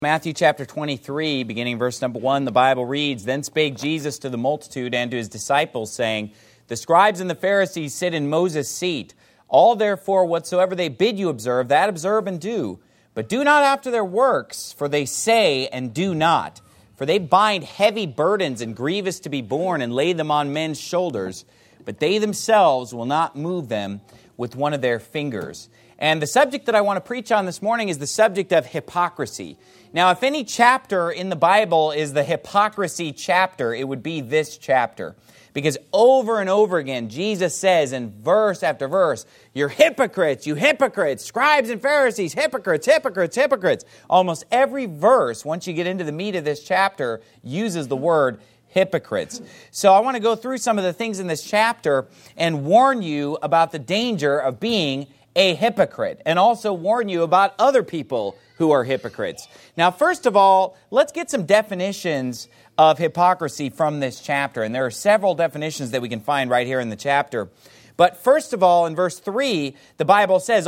Matthew chapter 23, beginning verse number 1, the Bible reads, "Then spake Jesus to the multitude and to his disciples, saying, The scribes and the Pharisees sit in Moses' seat. All therefore whatsoever they bid you observe, that observe and do. But do not after their works, for they say and do not. For they bind heavy burdens and grievous to be borne, and lay them on men's shoulders. But they themselves will not move them with one of their fingers." And the subject that I want to preach on this morning is the subject of hypocrisy. Now, if any chapter in the Bible is the hypocrisy chapter, it would be this chapter. Because over and over again, Jesus says in verse after verse, "You're hypocrites, you hypocrites, scribes and Pharisees, hypocrites, hypocrites, hypocrites." Almost every verse, once you get into the meat of this chapter, uses the word hypocrites. So I want to go through some of the things in this chapter and warn you about the danger of being a hypocrite, and also warn you about other people who are hypocrites. Now, first of all, let's get some definitions of hypocrisy from this chapter. And there are several definitions that we can find right here in the chapter. But first of all, in verse 3, the Bible says,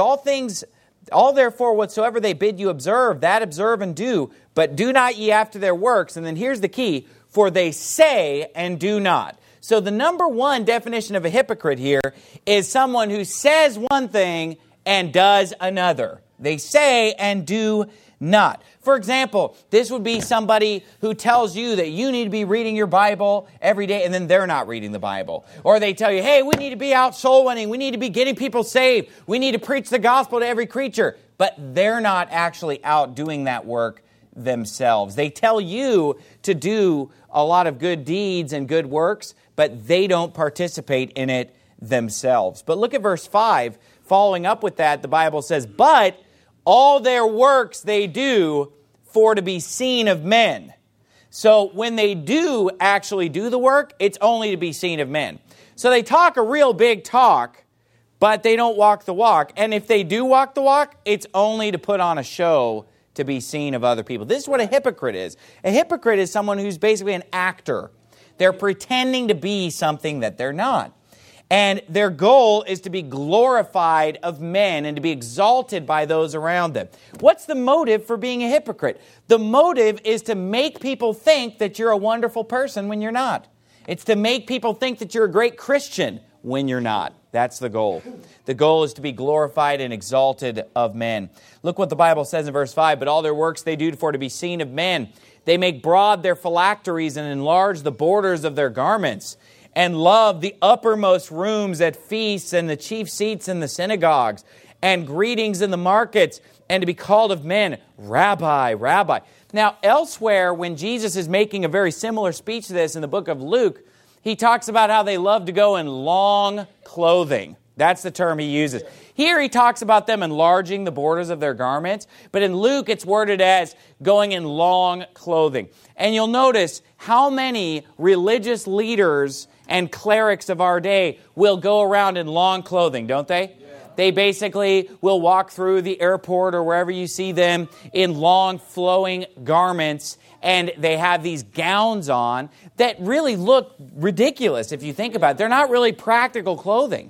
all therefore whatsoever they bid you observe, that observe and do, but do not ye after their works. And then here's the key, for they say and do not. So the number one definition of a hypocrite here is someone who says one thing and does another. They say and do not. For example, this would be somebody who tells you that you need to be reading your Bible every day, and then they're not reading the Bible. Or they tell you, hey, we need to be out soul winning. We need to be getting people saved. We need to preach the gospel to every creature. But they're not actually out doing that work themselves. They tell you to do a lot of good deeds and good works, but they don't participate in it themselves. But look at verse 5. Following up with that, the Bible says, "But all their works they do for to be seen of men." So when they do actually do the work, it's only to be seen of men. So they talk a real big talk, but they don't walk the walk. And if they do walk the walk, it's only to put on a show to be seen of other people. This is what a hypocrite is. A hypocrite is someone who's basically an actor. They're pretending to be something that they're not. And their goal is to be glorified of men and to be exalted by those around them. What's the motive for being a hypocrite? The motive is to make people think that you're a wonderful person when you're not. It's to make people think that you're a great Christian when you're not. That's the goal. The goal is to be glorified and exalted of men. Look what the Bible says in verse 5. "But all their works they do for to be seen of men. They make broad their phylacteries and enlarge the borders of their garments, and love the uppermost rooms at feasts and the chief seats in the synagogues, and greetings in the markets, and to be called of men, Rabbi, Rabbi." Now, elsewhere, when Jesus is making a very similar speech to this in the book of Luke, he talks about how they love to go in long clothing. That's the term he uses. Here he talks about them enlarging the borders of their garments, but in Luke it's worded as going in long clothing. And you'll notice how many religious leaders and clerics of our day will go around in long clothing, don't they? Yeah. They basically will walk through the airport or wherever you see them in long flowing garments, and they have these gowns on that really look ridiculous if you think about it. They're not really practical clothing.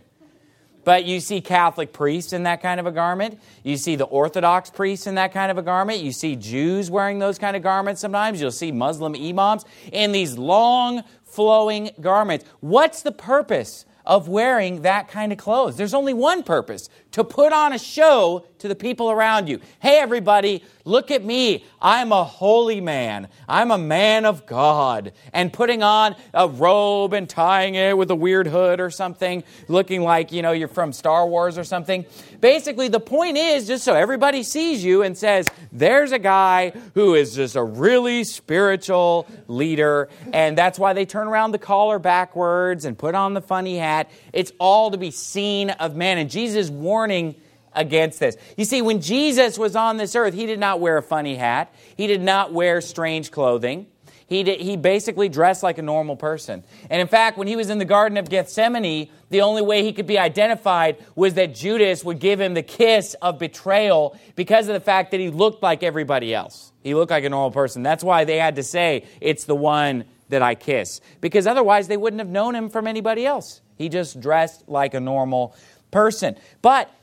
But you see Catholic priests in that kind of a garment. You see the Orthodox priests in that kind of a garment. You see Jews wearing those kind of garments sometimes. You'll see Muslim imams in these long flowing garments. What's the purpose of wearing that kind of clothes? There's only one purpose: to put on a show to the people around you. Hey, everybody, look at me. I'm a holy man. I'm a man of God. And putting on a robe and tying it with a weird hood or something, looking like, you're from Star Wars or something. Basically, the point is just so everybody sees you and says, there's a guy who is just a really spiritual leader. And that's why they turn around the collar backwards and put on the funny hat. It's all to be seen of men. And Jesus is warning against this. You see, when Jesus was on this earth, he did not wear a funny hat. He did not wear strange clothing. He basically dressed like a normal person. And in fact, when he was in the Garden of Gethsemane, the only way he could be identified was that Judas would give him the kiss of betrayal because of the fact that he looked like everybody else. He looked like a normal person. That's why they had to say, it's the one that I kiss. Because otherwise they wouldn't have known him from anybody else. He just dressed like a normal person. But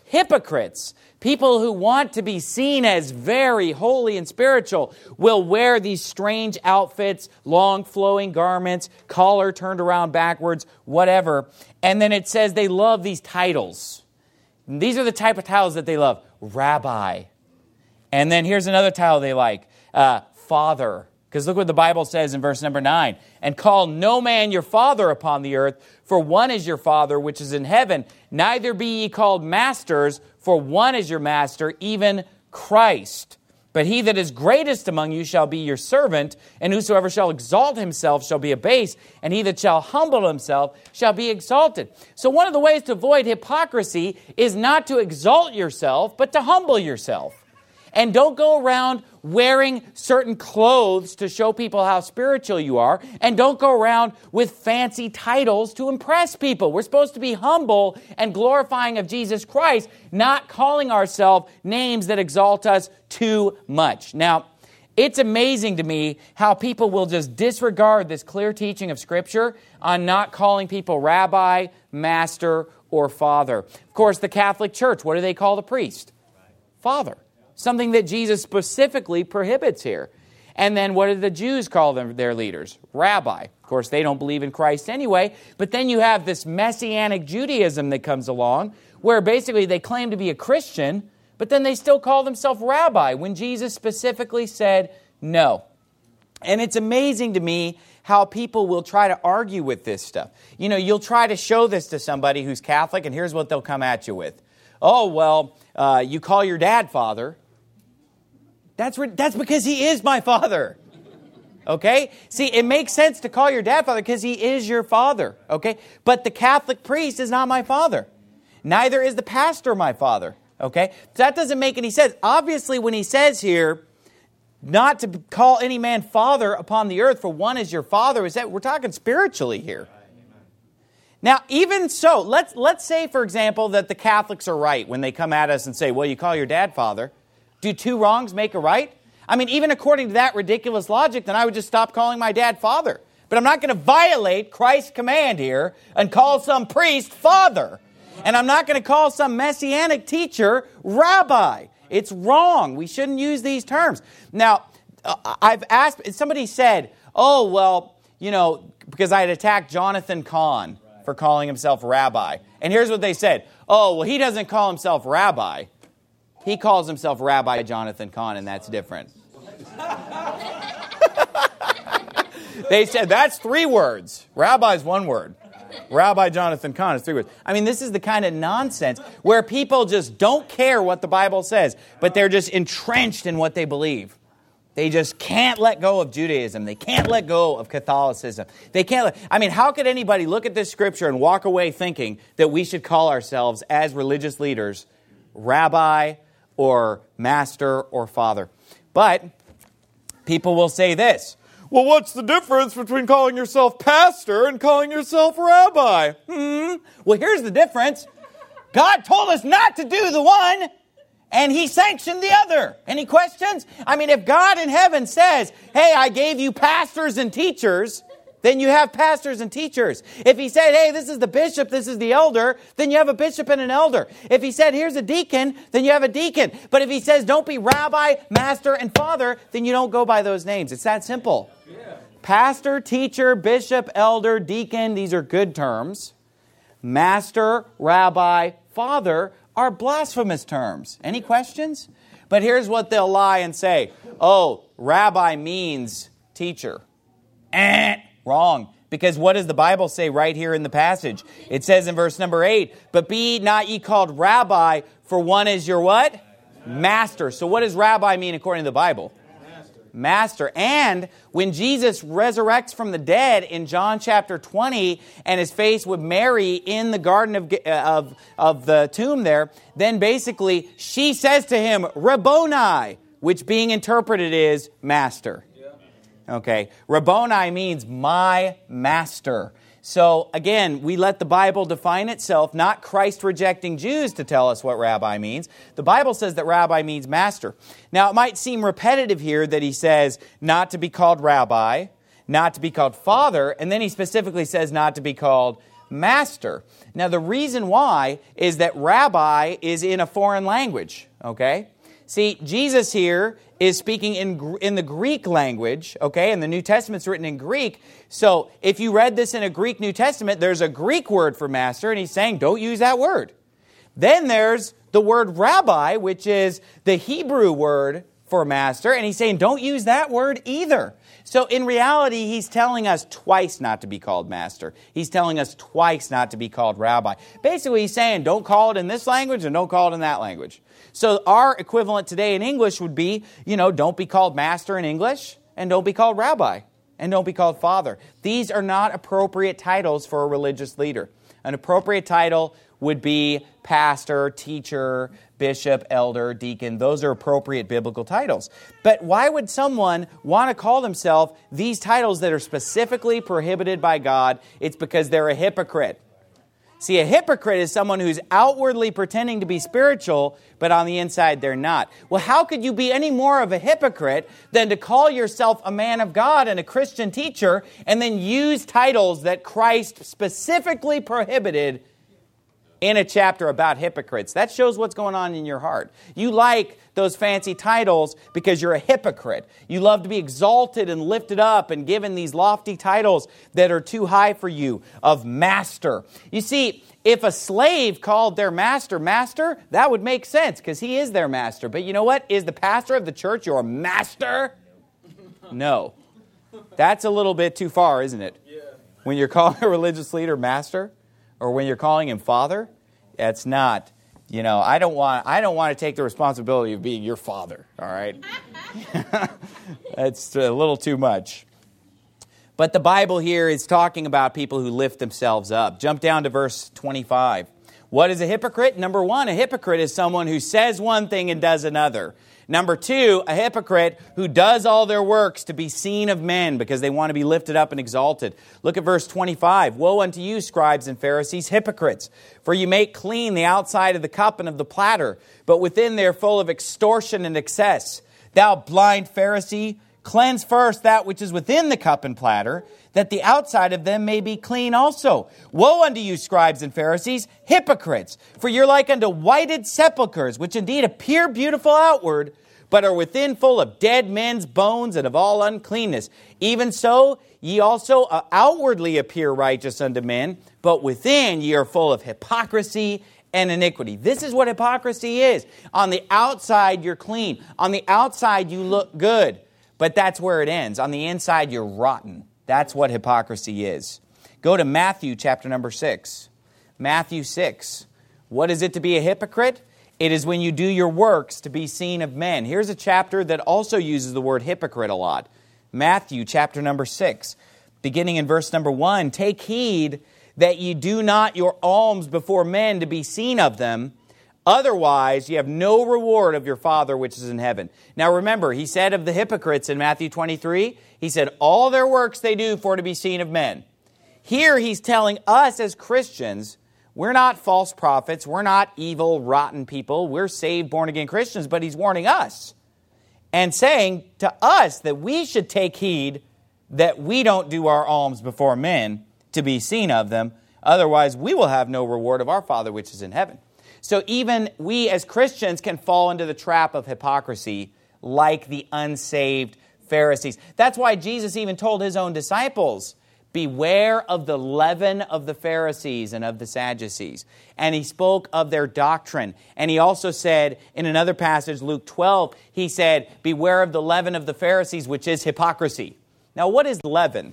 hypocrites, people who want to be seen as very holy and spiritual, will wear these strange outfits, long flowing garments, collar turned around backwards, whatever. And then it says they love these titles. And these are the type of titles that they love. Rabbi. And then here's another title they like. Father. Because look what the Bible says in verse number 9. And call no man your father upon the earth, for one is your Father which is in heaven. Neither be ye called masters, for one is your master, even Christ. But he that is greatest among you shall be your servant, and whosoever shall exalt himself shall be abased, and he that shall humble himself shall be exalted. So one of the ways to avoid hypocrisy is not to exalt yourself, but to humble yourself. And don't go around wearing certain clothes to show people how spiritual you are. And don't go around with fancy titles to impress people. We're supposed to be humble and glorifying of Jesus Christ, not calling ourselves names that exalt us too much. Now, it's amazing to me how people will just disregard this clear teaching of Scripture on not calling people rabbi, master, or father. Of course, the Catholic Church, what do they call the priest? Father. Something that Jesus specifically prohibits here. And then what do the Jews call them, their leaders? Rabbi. Of course, they don't believe in Christ anyway. But then you have this Messianic Judaism that comes along, where basically they claim to be a Christian, but then they still call themselves rabbi, when Jesus specifically said no. And it's amazing to me how people will try to argue with this stuff. You know, you'll try to show this to somebody who's Catholic, and here's what they'll come at you with. Oh, well, you call your dad father. That's because he is my father. Okay? See, it makes sense to call your dad father because he is your father. Okay? But the Catholic priest is not my father. Neither is the pastor my father. Okay? So that doesn't make any sense. Obviously, when he says here, not to call any man father upon the earth, for one is your father, is that we're talking spiritually here. Now, even so, let's say, for example, that the Catholics are right when they come at us and say, well, you call your dad father. Do two wrongs make a right? I mean, even according to that ridiculous logic, then I would just stop calling my dad father. But I'm not going to violate Christ's command here and call some priest father. And I'm not going to call some Messianic teacher rabbi. It's wrong. We shouldn't use these terms. Now, I've asked, somebody said, oh, well, you know, because I had attacked Jonathan Cahn for calling himself rabbi. And here's what they said. Oh, well, he doesn't call himself rabbi. He calls himself Rabbi Jonathan Cahn, and that's different. They said, that's 3 words. Rabbi's 1 word. Rabbi Jonathan Cahn is 3 words. I mean, this is the kind of nonsense where people just don't care what the Bible says, but they're just entrenched in what they believe. They just can't let go of Judaism. They can't let go of Catholicism. They can't how could anybody look at this scripture and walk away thinking that we should call ourselves, as religious leaders, rabbi or master or father? But people will say this. Well, what's the difference between calling yourself pastor and calling yourself rabbi? Well, here's the difference. God told us not to do the one, and He sanctioned the other. Any questions? I mean, if God in heaven says, hey, I gave you pastors and teachers, then you have pastors and teachers. If He said, hey, this is the bishop, this is the elder, then you have a bishop and an elder. If He said, here's a deacon, then you have a deacon. But if He says, don't be rabbi, master, and father, then you don't go by those names. It's that simple. Yeah. Pastor, teacher, bishop, elder, deacon, these are good terms. Master, rabbi, father are blasphemous terms. Any questions? But here's what they'll lie and say. Oh, rabbi means teacher. Wrong. Because what does the Bible say right here in the passage? It says in verse number 8, but be not ye called rabbi, for one is your what? Master. So what does rabbi mean according to the Bible? Master. And when Jesus resurrects from the dead in John chapter 20 and is faced with Mary in the garden of the tomb there, then basically she says to him, Rabboni, which being interpreted is master. Okay, Rabboni means my master. So again, we let the Bible define itself, not Christ-rejecting Jews to tell us what rabbi means. The Bible says that rabbi means master. Now, it might seem repetitive here that he says not to be called rabbi, not to be called father, and then he specifically says not to be called master. Now, the reason why is that rabbi is in a foreign language, okay? See, Jesus here is speaking in the Greek language, okay? And the New Testament's written in Greek. So if you read this in a Greek New Testament, there's a Greek word for master, and he's saying, don't use that word. Then there's the word rabbi, which is the Hebrew word for master, and he's saying, don't use that word either. So in reality, he's telling us twice not to be called master. He's telling us twice not to be called rabbi. Basically, he's saying, don't call it in this language and don't call it in that language. So our equivalent today in English would be, don't be called master in English and don't be called rabbi and don't be called father. These are not appropriate titles for a religious leader. An appropriate title would be pastor, teacher, bishop, elder, deacon. Those are appropriate biblical titles. But why would someone want to call themselves these titles that are specifically prohibited by God? It's because they're a hypocrite. See, a hypocrite is someone who's outwardly pretending to be spiritual, but on the inside they're not. Well, how could you be any more of a hypocrite than to call yourself a man of God and a Christian teacher and then use titles that Christ specifically prohibited in a chapter about hypocrites? That shows what's going on in your heart. You like those fancy titles because you're a hypocrite. You love to be exalted and lifted up and given these lofty titles that are too high for you of master. You see, if a slave called their master, that would make sense because he is their master. But you know what? Is the pastor of the church your master? No. That's a little bit too far, isn't it? Yeah. When you're calling a religious leader master, or when you're calling him father, that's not, I don't want to take the responsibility of being your father, all right? That's a little too much. But the Bible here is talking about people who lift themselves up. Jump down to verse 25. What is a hypocrite? Number one, a hypocrite is someone who says one thing and does another. Number two, a hypocrite who does all their works to be seen of men because they want to be lifted up and exalted. Look at verse 25. Woe unto you, scribes and Pharisees, hypocrites! For you make clean the outside of the cup and of the platter, but within they are full of extortion and excess. Thou blind Pharisee, cleanse first that which is within the cup and platter, that the outside of them may be clean also. Woe unto you, scribes and Pharisees, hypocrites! For you're like unto whited sepulchres, which indeed appear beautiful outward, but are within full of dead men's bones and of all uncleanness. Even so, ye also outwardly appear righteous unto men, but within ye are full of hypocrisy and iniquity. This is what hypocrisy is. On the outside, you're clean. On the outside, you look good. But that's where it ends. On the inside, you're rotten. That's what hypocrisy is. Go to Matthew chapter number 6. Matthew 6. What is it to be a hypocrite? It is when you do your works to be seen of men. Here's a chapter that also uses the word hypocrite a lot. Matthew chapter number 6. Beginning in verse number 1. Take heed that ye do not your alms before men to be seen of them. Otherwise, you have no reward of your Father which is in heaven. Now remember, he said of the hypocrites in Matthew 23, he said, all their works they do for to be seen of men. Here he's telling us as Christians, we're not false prophets, we're not evil, rotten people, we're saved, born-again Christians, but he's warning us and saying to us that we should take heed that we don't do our alms before men to be seen of them. Otherwise, we will have no reward of our Father which is in heaven. So even we as Christians can fall into the trap of hypocrisy like the unsaved Pharisees. That's why Jesus even told his own disciples, beware of the leaven of the Pharisees and of the Sadducees. And he spoke of their doctrine. And he also said in another passage, Luke 12, he said, beware of the leaven of the Pharisees, which is hypocrisy. Now, what is leaven?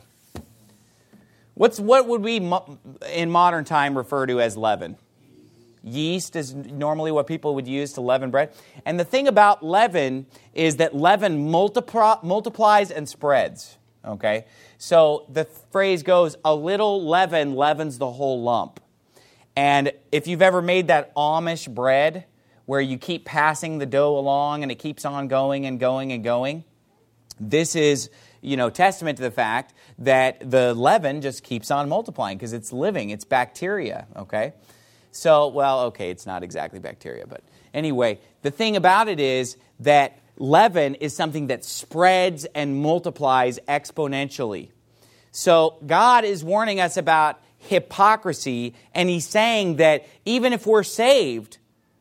What would we in modern time refer to as leaven? Yeast is normally what people would use to leaven bread. And the thing about leaven is that leaven multiplies and spreads. Okay? So the phrase goes, a little leaven leavens the whole lump. And if you've ever made that Amish bread where you keep passing the dough along and it keeps on going and going and going, this is, testament to the fact that the leaven just keeps on multiplying because it's living, it's bacteria, okay? So, it's not exactly bacteria, but anyway, the thing about it is that leaven is something that spreads and multiplies exponentially. So God is warning us about hypocrisy, and he's saying that even if we're saved,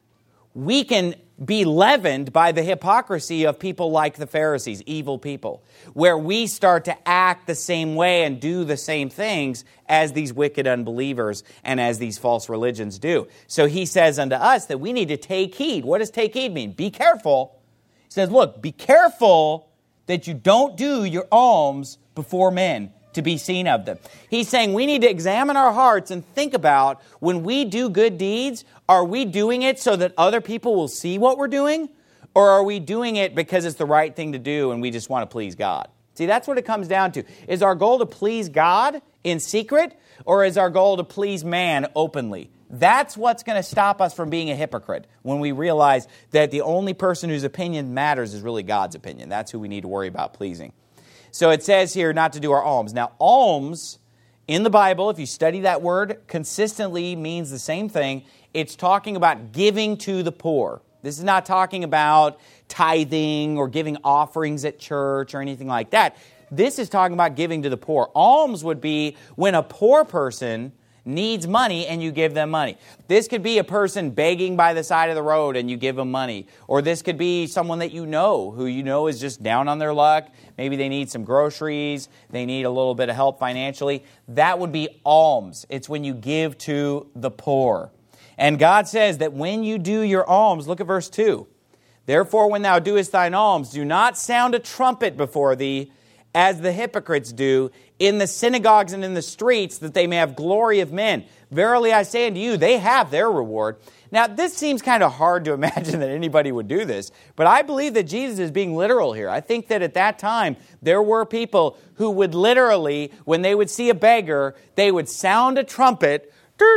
we can be leavened by the hypocrisy of people like the Pharisees, evil people, where we start to act the same way and do the same things as these wicked unbelievers and as these false religions do. So he says unto us that we need to take heed. What does take heed mean? Be careful. He says, look, be careful that you don't do your alms before men to be seen of them. He's saying we need to examine our hearts and think about when we do good deeds, are we doing it so that other people will see what we're doing? Or are we doing it because it's the right thing to do and we just want to please God? See, that's what it comes down to. Is our goal to please God in secret, or is our goal to please man openly? That's what's going to stop us from being a hypocrite, when we realize that the only person whose opinion matters is really God's opinion. That's who we need to worry about pleasing. So it says here not to do our alms. Now, alms in the Bible, if you study that word, consistently means the same thing. It's talking about giving to the poor. This is not talking about tithing or giving offerings at church or anything like that. This is talking about giving to the poor. Alms would be when a poor person needs money and you give them money. This could be a person begging by the side of the road and you give them money. Or this could be someone that you know, who you know is just down on their luck. Maybe they need some groceries. They need a little bit of help financially. That would be alms. It's when you give to the poor. And God says that when you do your alms, look at verse 2. Therefore, when thou doest thine alms, do not sound a trumpet before thee, as the hypocrites do, in the synagogues and in the streets, that they may have glory of men. Verily I say unto you, they have their reward. Now, this seems kind of hard to imagine that anybody would do this, but I believe that Jesus is being literal here. I think that at that time, there were people who would literally, when they would see a beggar, they would sound a trumpet,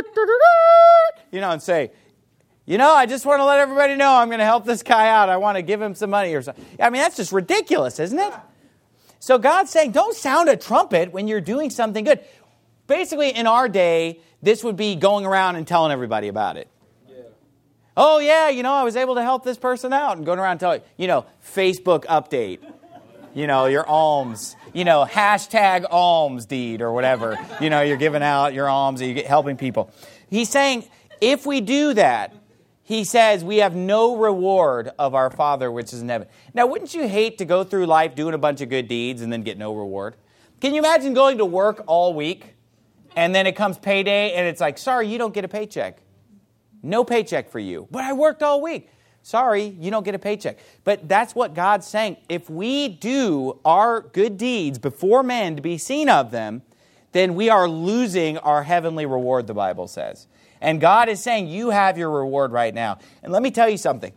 and say, I just want to let everybody know I'm going to help this guy out. I want to give him some money or something. I mean, that's just ridiculous, isn't it? So God's saying, don't sound a trumpet when you're doing something good. Basically, in our day, this would be going around and telling everybody about it. Yeah. Oh, yeah, I was able to help this person out. And going around and telling, Facebook update. Your alms. Hashtag alms deed or whatever. You're giving out your alms, you're helping people. He's saying, if we do that, he says, we have no reward of our Father which is in heaven. Now, wouldn't you hate to go through life doing a bunch of good deeds and then get no reward? Can you imagine going to work all week and then it comes payday and it's like, sorry, you don't get a paycheck. No paycheck for you. But I worked all week. Sorry, you don't get a paycheck. But that's what God's saying. If we do our good deeds before men to be seen of them, then we are losing our heavenly reward, the Bible says. And God is saying, you have your reward right now. And let me tell you something.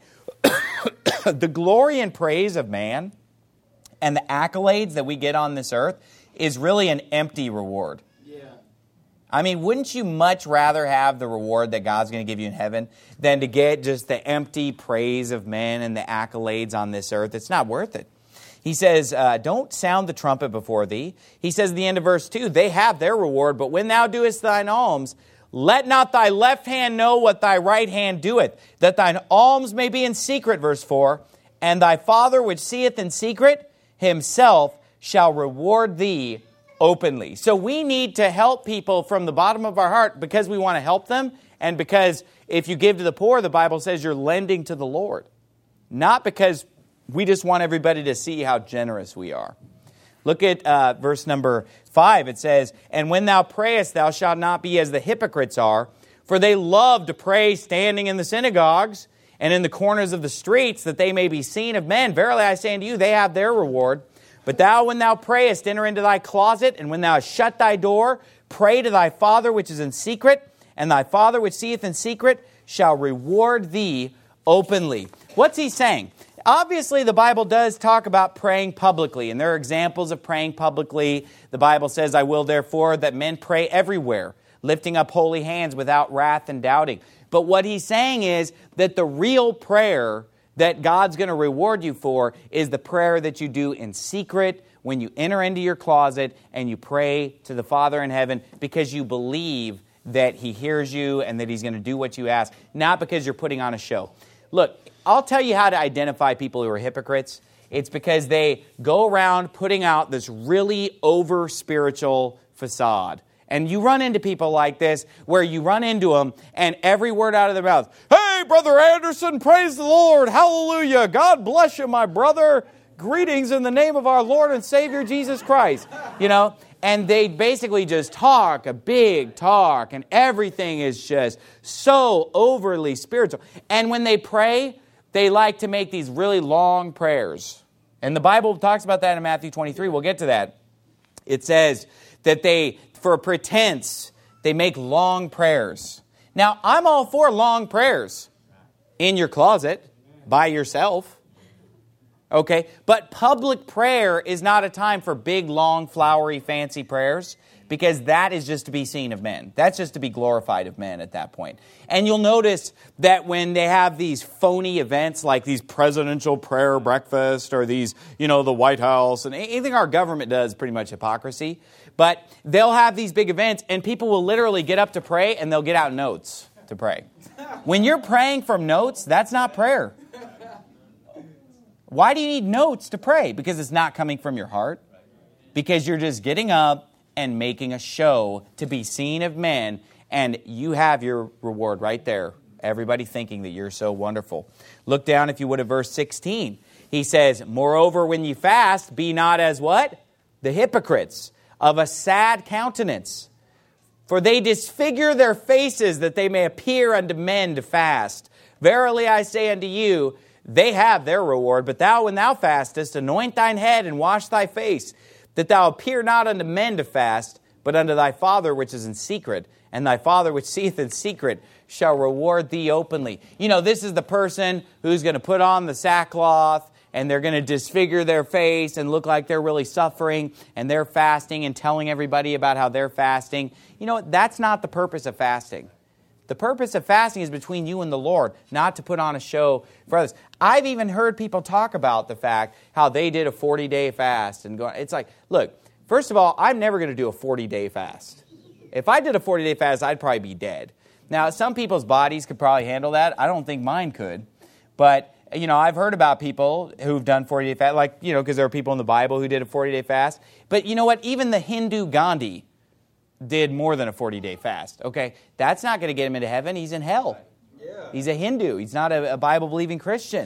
The glory and praise of man and the accolades that we get on this earth is really an empty reward. Yeah. I mean, wouldn't you much rather have the reward that God's going to give you in heaven than to get just the empty praise of men and the accolades on this earth? It's not worth it. He says, don't sound the trumpet before thee. He says at the end of verse 2, they have their reward, but when thou doest thine alms, let not thy left hand know what thy right hand doeth, that thine alms may be in secret, verse 4, and thy Father which seeth in secret, himself shall reward thee openly. So we need to help people from the bottom of our heart because we want to help them, and because if you give to the poor, the Bible says you're lending to the Lord. Not because we just want everybody to see how generous we are. Look at verse number 5. It says, and when thou prayest, thou shalt not be as the hypocrites are, for they love to pray standing in the synagogues and in the corners of the streets, that they may be seen of men. Verily I say unto you, they have their reward. But thou, when thou prayest, enter into thy closet, and when thou hast shut thy door, pray to thy Father which is in secret, and thy Father which seeth in secret shall reward thee openly. What's he saying? Obviously, the Bible does talk about praying publicly, and there are examples of praying publicly. The Bible says, I will therefore that men pray everywhere, lifting up holy hands without wrath and doubting. But what he's saying is that the real prayer that God's going to reward you for is the prayer that you do in secret when you enter into your closet and you pray to the Father in heaven because you believe that He hears you and that He's going to do what you ask, not because you're putting on a show. Look, I'll tell you how to identify people who are hypocrites. It's because they go around putting out this really over-spiritual facade. And you run into people like this, where you run into them, and every word out of their mouth, "Hey, Brother Anderson, praise the Lord, hallelujah, God bless you, my brother, greetings in the name of our Lord and Savior Jesus Christ." And they basically just talk a big talk, and everything is just so overly spiritual. And when they pray, they like to make these really long prayers. And the Bible talks about that in Matthew 23. We'll get to that. It says that for pretense, they make long prayers. Now, I'm all for long prayers in your closet, by yourself. Okay, but public prayer is not a time for big, long, flowery, fancy prayers, because that is just to be seen of men. That's just to be glorified of men at that point. And you'll notice that when they have these phony events like these presidential prayer breakfast or these, the White House, and anything our government does is pretty much hypocrisy. But they'll have these big events and people will literally get up to pray and they'll get out notes to pray. When you're praying from notes, that's not prayer. Why do you need notes to pray? Because it's not coming from your heart. Because you're just getting up and making a show to be seen of men, and you have your reward right there. Everybody thinking that you're so wonderful. Look down, if you would, at verse 16. He says, "Moreover, when you fast, be not as" what? "The hypocrites, of a sad countenance. For they disfigure their faces, that they may appear unto men to fast. Verily I say unto you, they have their reward. But thou, when thou fastest, anoint thine head and wash thy face, that thou appear not unto men to fast, but unto thy Father which is in secret. And thy Father which seeth in secret shall reward thee openly." This is the person who's going to put on the sackcloth, and they're going to disfigure their face and look like they're really suffering, and they're fasting and telling everybody about how they're fasting. That's not the purpose of fasting. The purpose of fasting is between you and the Lord, not to put on a show for others. I've even heard people talk about the fact how they did a 40-day fast. It's like, look, first of all, I'm never going to do a 40-day fast. If I did a 40-day fast, I'd probably be dead. Now, some people's bodies could probably handle that. I don't think mine could. But, I've heard about people who've done 40-day fast, because there are people in the Bible who did a 40-day fast. But you know what? Even the Hindu Gandhi did more than a 40-day fast, okay? That's not going to get him into heaven. He's in hell. Yeah. He's a Hindu. He's not a Bible-believing Christian.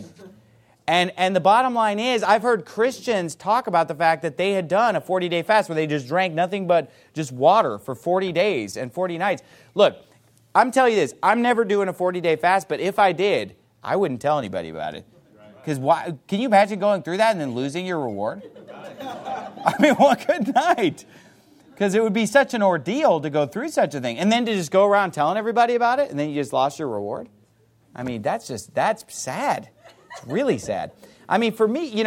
And the bottom line is, I've heard Christians talk about the fact that they had done a 40-day fast where they just drank nothing but just water for 40 days and 40 nights. Look, I'm telling you this, I'm never doing a 40-day fast, but if I did, I wouldn't tell anybody about it. Because why? Can you imagine going through that and then losing your reward? I mean, what good night. Because it would be such an ordeal to go through such a thing. And then to just go around telling everybody about it, and then you just lost your reward. I mean, that's sad. It's really sad. I mean, for me,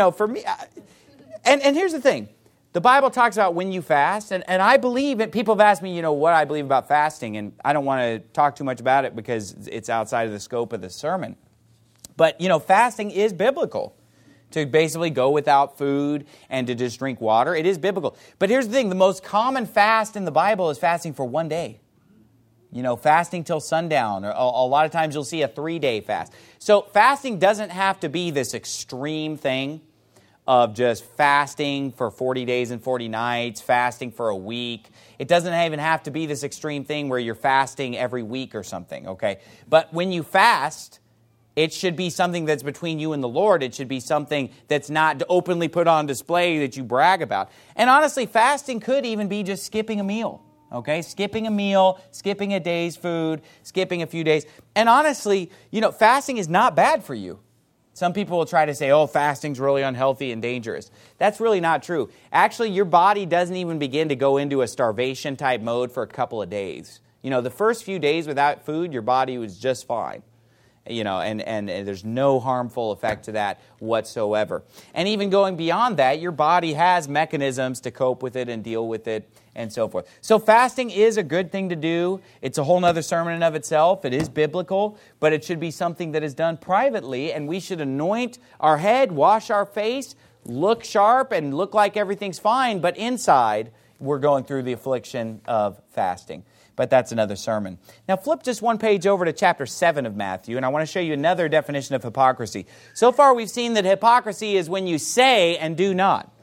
and here's the thing. The Bible talks about when you fast, and I believe it. People have asked me, what I believe about fasting, and I don't want to talk too much about it because it's outside of the scope of the sermon. But, fasting is biblical. To basically go without food and to just drink water. It is biblical. But here's the thing. The most common fast in the Bible is fasting for one day. Fasting till sundown. Or a lot of times you'll see a 3-day fast. So fasting doesn't have to be this extreme thing of just fasting for 40 days and 40 nights, fasting for a week. It doesn't even have to be this extreme thing where you're fasting every week or something, okay? But when you fast, it should be something that's between you and the Lord. It should be something that's not openly put on display that you brag about. And honestly, fasting could even be just skipping a meal. Okay? Skipping a meal, skipping a day's food, skipping a few days. And honestly, fasting is not bad for you. Some people will try to say, fasting's really unhealthy and dangerous. That's really not true. Actually, your body doesn't even begin to go into a starvation type mode for a couple of days. The first few days without food, your body was just fine. And there's no harmful effect to that whatsoever. And even going beyond that, your body has mechanisms to cope with it and deal with it and so forth. So fasting is a good thing to do. It's a whole other sermon in of itself. It is biblical, but it should be something that is done privately, and we should anoint our head, wash our face, look sharp, and look like everything's fine, but inside we're going through the affliction of fasting. But that's another sermon. Now flip just one page over to chapter 7 of Matthew, and I want to show you another definition of hypocrisy. So far we've seen that hypocrisy is when you say and do not.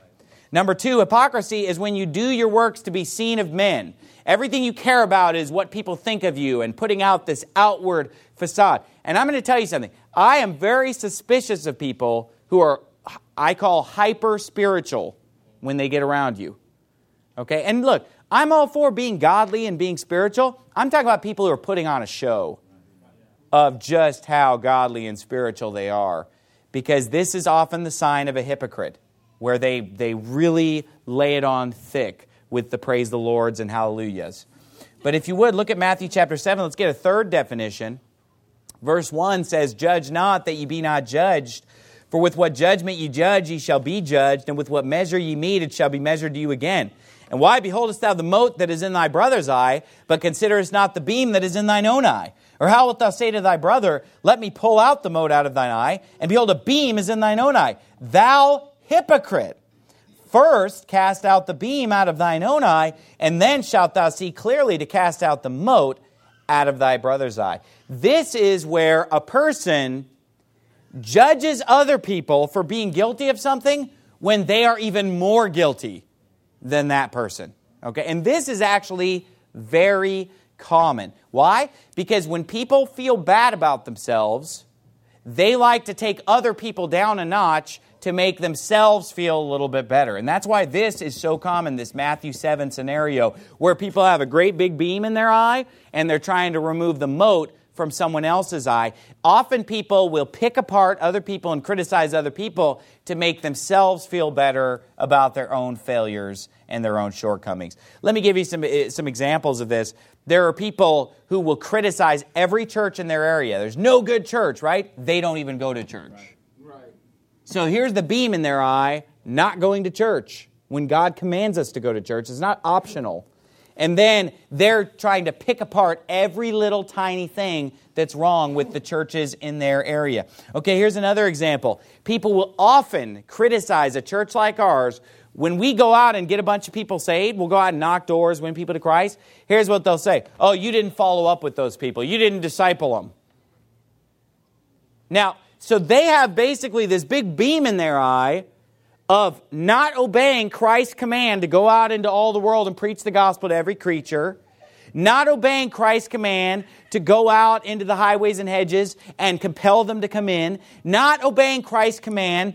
Number 2, hypocrisy is when you do your works to be seen of men. Everything you care about is what people think of you and putting out this outward facade. And I'm going to tell you something. I am very suspicious of people who are, I call, hyper-spiritual when they get around you. Okay? And look, I'm all for being godly and being spiritual. I'm talking about people who are putting on a show of just how godly and spiritual they are. Because this is often the sign of a hypocrite, where they really lay it on thick with the praise the Lords and hallelujahs. But if you would, look at Matthew chapter 7. Let's get a third definition. Verse 1 says, "Judge not that ye be not judged. For with what judgment ye judge, ye shall be judged. And with what measure ye mete, it shall be measured to you again. And why beholdest thou the mote that is in thy brother's eye, but considerest not the beam that is in thine own eye? Or how wilt thou say to thy brother, Let me pull out the mote out of thine eye, and behold, a beam is in thine own eye? Thou hypocrite! First cast out the beam out of thine own eye, and then shalt thou see clearly to cast out the mote out of thy brother's eye." This is where a person judges other people for being guilty of something when they are even more guilty than that person. Okay? And this is actually very common. Why? Because when people feel bad about themselves, they like to take other people down a notch to make themselves feel a little bit better. And that's why this is so common, this Matthew 7 scenario, where people have a great big beam in their eye and they're trying to remove the mote from someone else's eye. Often people will pick apart other people and criticize other people to make themselves feel better about their own failures and their own shortcomings. Let me give you some examples of this. There are people who will criticize every church in their area. There's no good church, right? They don't even go to church. Right. So here's the beam in their eye, not going to church. When God commands us to go to church, it's not optional. And then they're trying to pick apart every little tiny thing that's wrong with the churches in their area. Okay, here's another example. People will often criticize a church like ours. When we go out and get a bunch of people saved, we'll go out and knock doors, win people to Christ. Here's what they'll say. "Oh, you didn't follow up with those people. You didn't disciple them." Now, so they have basically this big beam in their eye of not obeying Christ's command to go out into all the world and preach the gospel to every creature, not obeying Christ's command to go out into the highways and hedges and compel them to come in, not obeying Christ's command,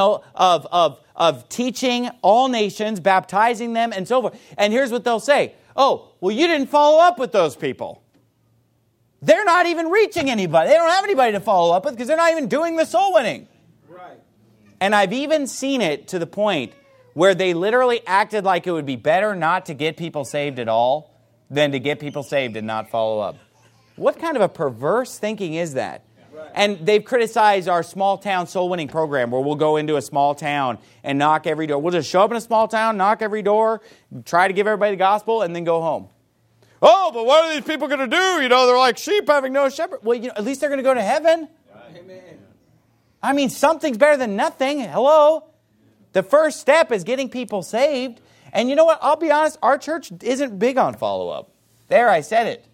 of teaching all nations, baptizing them, and so forth. And here's what they'll say. "Oh, well, you didn't follow up with those people. They're not even reaching anybody. They don't have anybody to follow up with because they're not even doing the soul winning." Right. And I've even seen it to the point where they literally acted like it would be better not to get people saved at all than to get people saved and not follow up. What kind of a perverse thinking is that? And they've criticized our small town soul winning program where we'll go into a small town and knock every door. We'll just show up in a small town, knock every door, try to give everybody the gospel, and then go home. "Oh, but what are these people going to do? They're like sheep having no shepherd." Well, at least they're going to go to heaven. Amen. I mean, something's better than nothing. Hello? The first step is getting people saved. And you know what? I'll be honest, our church isn't big on follow-up. There, I said it.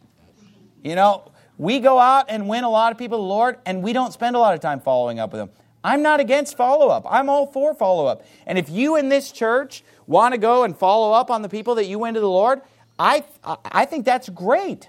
We go out and win a lot of people to the Lord, and we don't spend a lot of time following up with them. I'm not against follow-up. I'm all for follow-up. And if you in this church want to go and follow up on the people that you win to the Lord, I think that's great.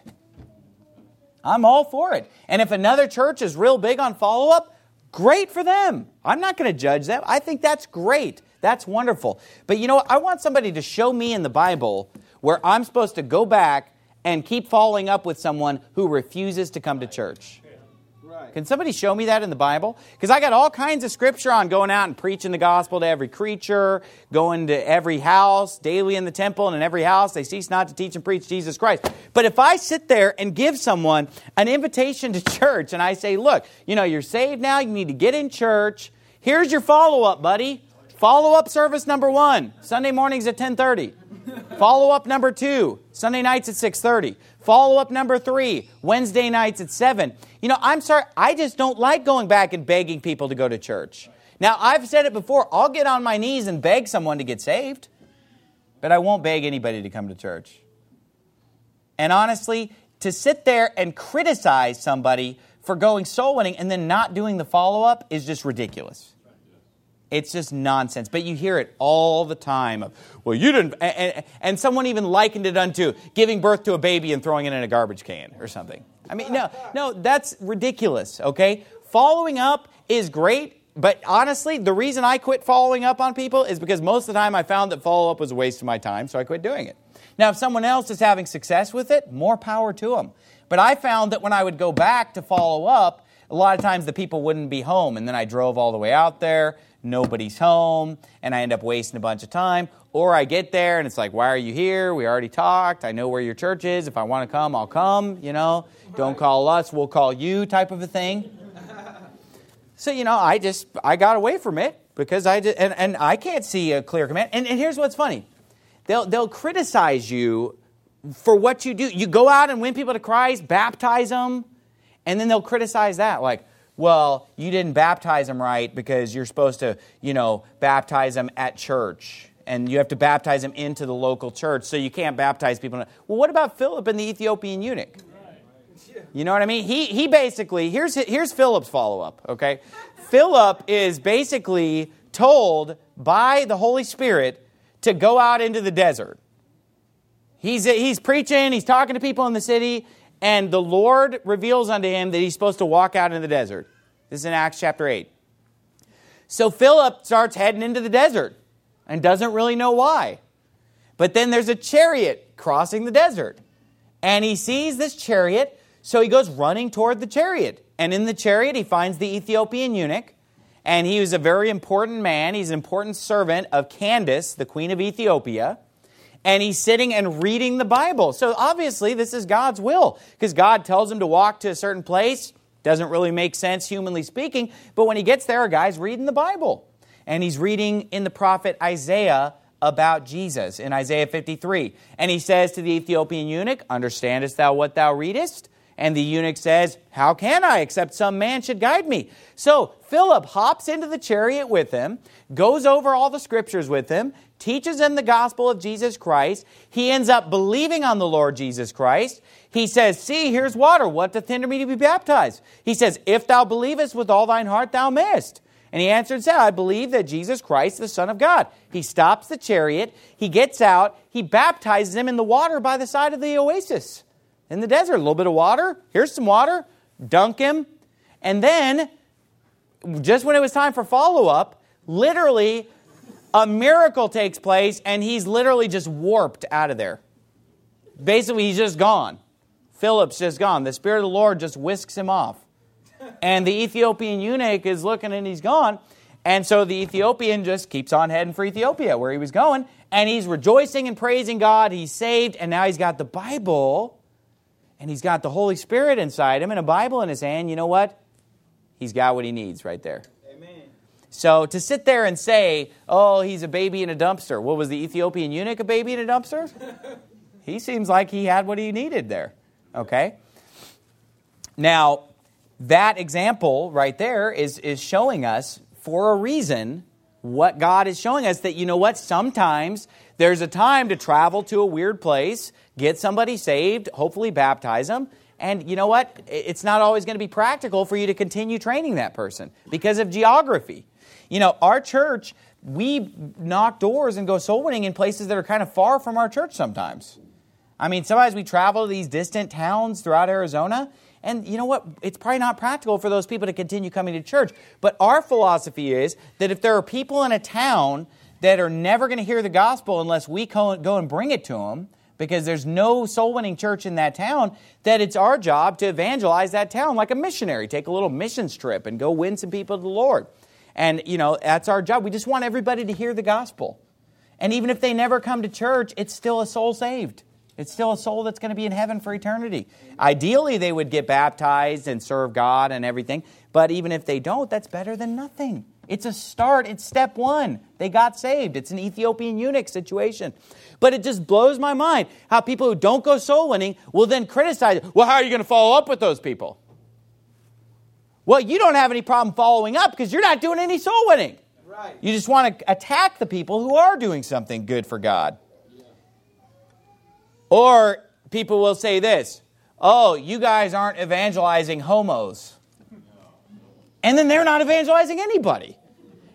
I'm all for it. And if another church is real big on follow-up, great for them. I'm not going to judge them. I think that's great. That's wonderful. But I want somebody to show me in the Bible where I'm supposed to go back and keep following up with someone who refuses to come to church. Can somebody show me that in the Bible? Because I got all kinds of scripture on going out and preaching the gospel to every creature, going to every house, daily in the temple, and in every house they cease not to teach and preach Jesus Christ. But if I sit there and give someone an invitation to church and I say, "Look, you're saved now, you need to get in church. Here's your follow-up, buddy. Follow-up service number 1, Sunday mornings at 10:30. Follow-up number 2, Sunday nights at 6:30. Follow-up number 3, Wednesday nights at 7. I'm sorry, I just don't like going back and begging people to go to church. Now, I've said it before, I'll get on my knees and beg someone to get saved, but I won't beg anybody to come to church. And honestly, to sit there and criticize somebody for going soul winning and then not doing the follow-up is just ridiculous. It's just nonsense. But you hear it all the time. Well, you didn't... And someone even likened it unto giving birth to a baby and throwing it in a garbage can or something. I mean, no, that's ridiculous, okay? Following up is great, but honestly, the reason I quit following up on people is because most of the time I found that follow-up was a waste of my time, so I quit doing it. Now, if someone else is having success with it, more power to them. But I found that when I would go back to follow up, a lot of times the people wouldn't be home, and then I drove all the way out there, nobody's home, and I end up wasting a bunch of time. Or I get there, and it's like, why are you here? We already talked. I know where your church is. If I want to come, I'll come, Don't call us, we'll call you type of a thing. So, I got away from it because and I can't see a clear command. And here's what's funny. They'll criticize you for what you do. You go out and win people to Christ, baptize them, and then they'll criticize that. Like, well, you didn't baptize them right because you're supposed to, baptize them at church. And you have to baptize them into the local church, so you can't baptize people. Well, what about Philip and the Ethiopian eunuch? You know what I mean? He basically, here's Philip's follow-up, okay? Philip is basically told by the Holy Spirit to go out into the desert. He's preaching, he's talking to people in the city, and the Lord reveals unto him that he's supposed to walk out in the desert. This is in Acts chapter 8. So Philip starts heading into the desert and doesn't really know why. But then there's a chariot crossing the desert. And he sees this chariot, so he goes running toward the chariot. And in the chariot, he finds the Ethiopian eunuch. And he was a very important man. He's an important servant of Candace, the queen of Ethiopia. And he's sitting and reading the Bible. So obviously, this is God's will. Because God tells him to walk to a certain place. Doesn't really make sense, humanly speaking. But when he gets there, a guy's reading the Bible. And he's reading in the prophet Isaiah about Jesus in Isaiah 53. And he says to the Ethiopian eunuch, understandest thou what thou readest? And the eunuch says, how can I, except some man should guide me? So Philip hops into the chariot with him, goes over all the scriptures with him, teaches him the gospel of Jesus Christ. He ends up believing on the Lord Jesus Christ. He says, see, here's water. What doth hinder me to be baptized? He says, if thou believest with all thine heart, thou mayest. And he answered and said, I believe that Jesus Christ is the Son of God. He stops the chariot. He gets out. He baptizes him in the water by the side of the oasis in the desert. A little bit of water. Here's some water. Dunk him. And then, just when it was time for follow-up, literally a miracle takes place and he's literally just warped out of there. Basically, he's just gone. Philip's just gone. The Spirit of the Lord just whisks him off. And the Ethiopian eunuch is looking and he's gone. And so the Ethiopian just keeps on heading for Ethiopia where he was going. And he's rejoicing and praising God. He's saved. And now he's got the Bible. And he's got the Holy Spirit inside him and a Bible in his hand. You know what? He's got what he needs right there. Amen. So to sit there and say, oh, he's a baby in a dumpster. Well, was the Ethiopian eunuch a baby in a dumpster? He seems like he had what he needed there. Okay? Now, that example right there is showing us, for a reason, what God is showing us, that, you know what, sometimes there's a time to travel to a weird place, get somebody saved, hopefully baptize them, and you know what, it's not always going to be practical for you to continue training that person because of geography. You know, our church, we knock doors and go soul winning in places that are kind of far from our church sometimes. I mean, sometimes we travel to these distant towns throughout Arizona. And you know what? It's probably not practical for those people to continue coming to church. But our philosophy is that if there are people in a town that are never going to hear the gospel unless we go and bring it to them, because there's no soul-winning church in that town, that it's our job to evangelize that town like a missionary. Take a little missions trip and go win some people to the Lord. And, you know, that's our job. We just want everybody to hear the gospel. And even if they never come to church, it's still a soul saved. It's still a soul that's going to be in heaven for eternity. Ideally, they would get baptized and serve God and everything. But even if they don't, that's better than nothing. It's a start. It's step one. They got saved. It's an Ethiopian eunuch situation. But it just blows my mind how people who don't go soul winning will then criticize, well, how are you going to follow up with those people? Well, you don't have any problem following up because you're not doing any soul winning. Right. You just want to attack the people who are doing something good for God. Or people will say this, oh, you guys aren't evangelizing homos. And then they're not evangelizing anybody.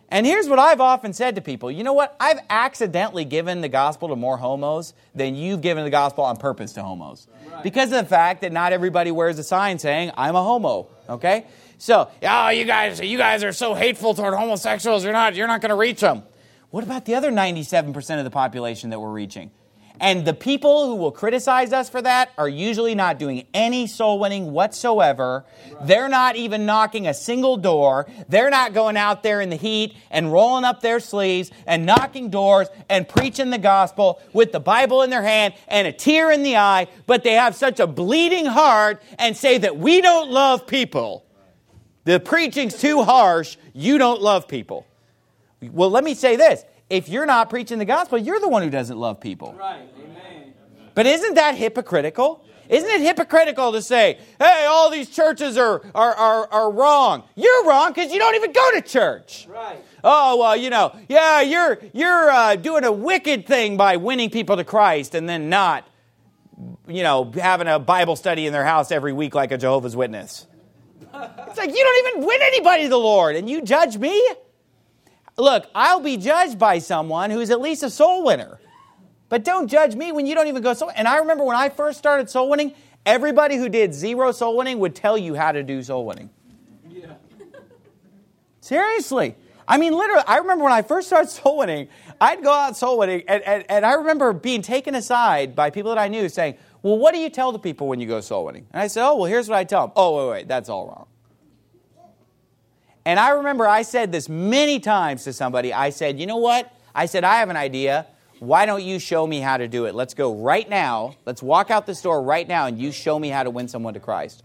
And here's what I've often said to people. You know what? I've accidentally given the gospel to more homos than you've given the gospel on purpose to homos. Right. Because of the fact that not everybody wears a sign saying, I'm a homo. Okay? So, oh, you guys are so hateful toward homosexuals, you're not going to reach them. What about the other 97% of the population that we're reaching? And the people who will criticize us for that are usually not doing any soul winning whatsoever. Right. They're not even knocking a single door. They're not going out there in the heat and rolling up their sleeves and knocking doors and preaching the gospel with the Bible in their hand and a tear in the eye, but they have such a bleeding heart and say that we don't love people. The preaching's too harsh. You don't love people. Well, let me say this. If you're not preaching the gospel, you're the one who doesn't love people. Right. Amen. But isn't that hypocritical? Isn't it hypocritical to say, hey, all these churches are wrong? You're wrong because you don't even go to church. Right. Oh, well, you're doing a wicked thing by winning people to Christ and then not, having a Bible study in their house every week like a Jehovah's Witness. It's like, you don't even win anybody to the Lord and you judge me? Look, I'll be judged by someone who's at least a soul winner. But don't judge me when you don't even go soul. And I remember when I first started soul winning, everybody who did 0 soul winning would tell you how to do soul winning. Yeah. Seriously. I mean, literally, I remember when I first started soul winning, I'd go out soul winning, and I remember being taken aside by people that I knew saying, well, what do you tell the people when you go soul winning? And I said, oh, well, here's what I tell them. Oh, wait, that's all wrong. And I remember I said this many times to somebody. I said, you know what? I said, I have an idea. Why don't you show me how to do it? Let's go right now. Let's walk out the store right now and you show me how to win someone to Christ.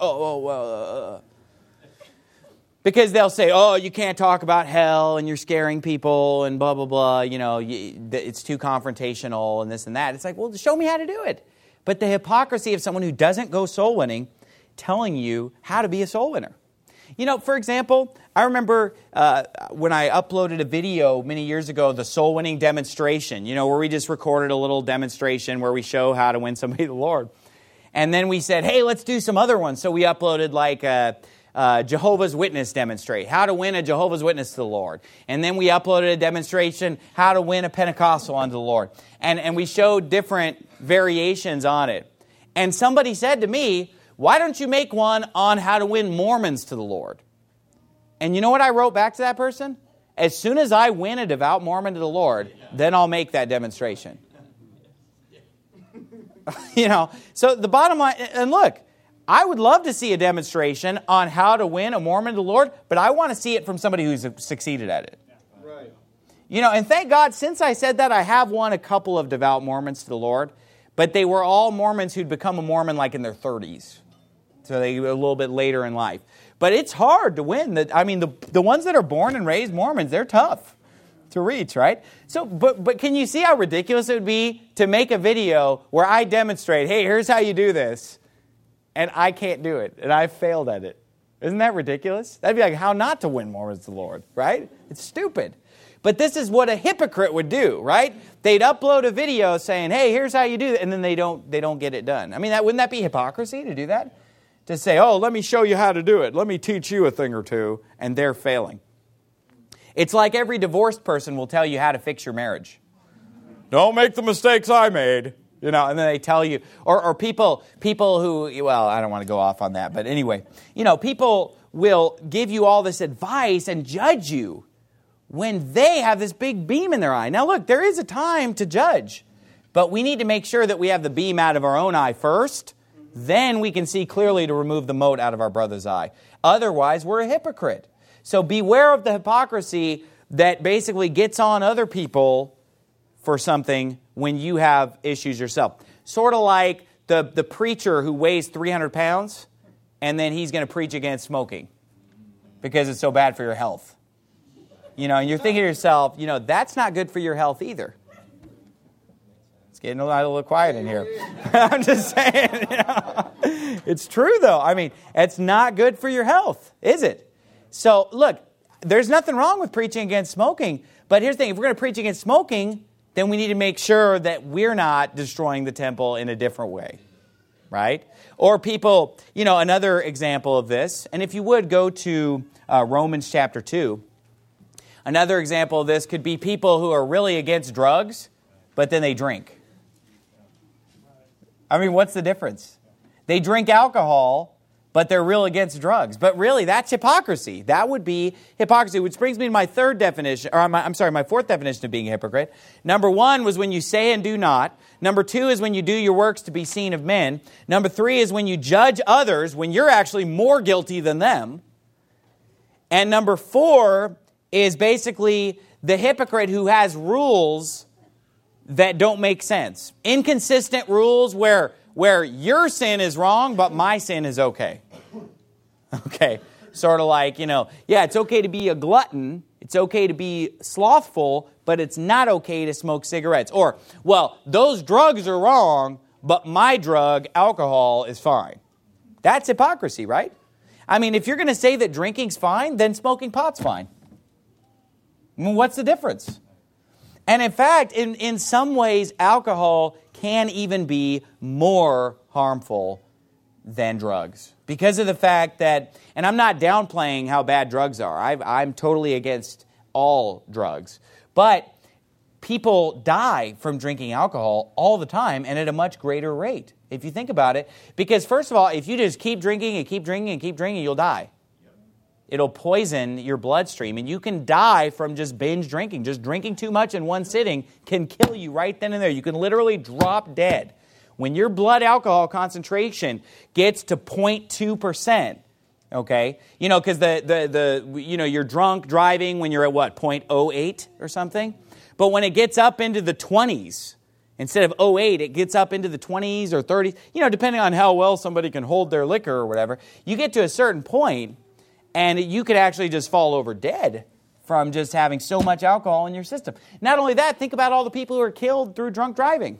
Because they'll say, oh, you can't talk about hell and you're scaring people and blah, blah, blah. It's too confrontational and this and that. It's like, well, show me how to do it. But the hypocrisy of someone who doesn't go soul winning telling you how to be a soul winner. For example, I remember when I uploaded a video many years ago, the soul winning demonstration, where we just recorded a little demonstration where we show how to win somebody to the Lord. And then we said, hey, let's do some other ones. So we uploaded like a Jehovah's Witness demonstrate, how to win a Jehovah's Witness to the Lord. And then we uploaded a demonstration, how to win a Pentecostal unto the Lord. And we showed different variations on it. And somebody said to me, why don't you make one on how to win Mormons to the Lord? And you know what I wrote back to that person? As soon as I win a devout Mormon to the Lord, then I'll make that demonstration. So the bottom line, and look, I would love to see a demonstration on how to win a Mormon to the Lord, but I want to see it from somebody who's succeeded at it. Right. And thank God, since I said that, I have won a couple of devout Mormons to the Lord, but they were all Mormons who'd become a Mormon like in their 30s. So they were a little bit later in life. But it's hard to win. The ones that are born and raised Mormons, they're tough to reach, right? So, but can you see how ridiculous it would be to make a video where I demonstrate, hey, here's how you do this, and I can't do it, and I failed at it. Isn't that ridiculous? That'd be like how not to win Mormons to the Lord, right? It's stupid. But this is what a hypocrite would do, right? They'd upload a video saying, hey, here's how you do it, and then they don't get it done. I mean, wouldn't that be hypocrisy to do that? To say, oh, let me show you how to do it. Let me teach you a thing or two, and they're failing. It's like every divorced person will tell you how to fix your marriage. Don't make the mistakes I made. And then they tell you, or people who, well, I don't want to go off on that, but anyway, people will give you all this advice and judge you when they have this big beam in their eye. Now look, there is a time to judge, but we need to make sure that we have the beam out of our own eye first. Then we can see clearly to remove the mote out of our brother's eye. Otherwise, we're a hypocrite. So beware of the hypocrisy that basically gets on other people for something when you have issues yourself. Sort of like the preacher who weighs 300 pounds and then he's going to preach against smoking because it's so bad for your health. And you're thinking to yourself, that's not good for your health either. Getting a little quiet in here. I'm just saying. It's true, though. I mean, it's not good for your health, is it? So, look, there's nothing wrong with preaching against smoking. But here's the thing. If we're going to preach against smoking, then we need to make sure that we're not destroying the temple in a different way. Right? Or people, another example of this. And if you would, go to Romans chapter 2. Another example of this could be people who are really against drugs, but then they drink. I mean, what's the difference? They drink alcohol, but they're real against drugs. But really, that's hypocrisy. That would be hypocrisy, which brings me to my fourth definition of being a hypocrite. Number one was when you say and do not. Number two is when you do your works to be seen of men. Number three is when you judge others when you're actually more guilty than them. And number four is basically the hypocrite who has rules that don't make sense. Inconsistent rules where your sin is wrong, but my sin is okay. Okay, sort of like, it's okay to be a glutton, it's okay to be slothful, but it's not okay to smoke cigarettes. Or, well, those drugs are wrong, but my drug, alcohol, is fine. That's hypocrisy, right? I mean, if you're going to say that drinking's fine, then smoking pot's fine. I mean, what's the difference? And in fact, in some ways, alcohol can even be more harmful than drugs. Because of the fact that, and I'm not downplaying how bad drugs are. I'm totally against all drugs. But people die from drinking alcohol all the time and at a much greater rate, if you think about it. Because first of all, if you just keep drinking and keep drinking and keep drinking, you'll die. It'll poison your bloodstream, and you can die from just binge drinking. Just drinking too much in one sitting can kill you right then and there. You can literally drop dead. When your blood alcohol concentration gets to 0.2%, okay, because you're drunk driving when you're at 0.08 or something, but when it gets up into the 20s, instead of 0.8, it gets up into the 20s or 30s, depending on how well somebody can hold their liquor or whatever, you get to a certain point, and you could actually just fall over dead from just having so much alcohol in your system. Not only that, think about all the people who are killed through drunk driving.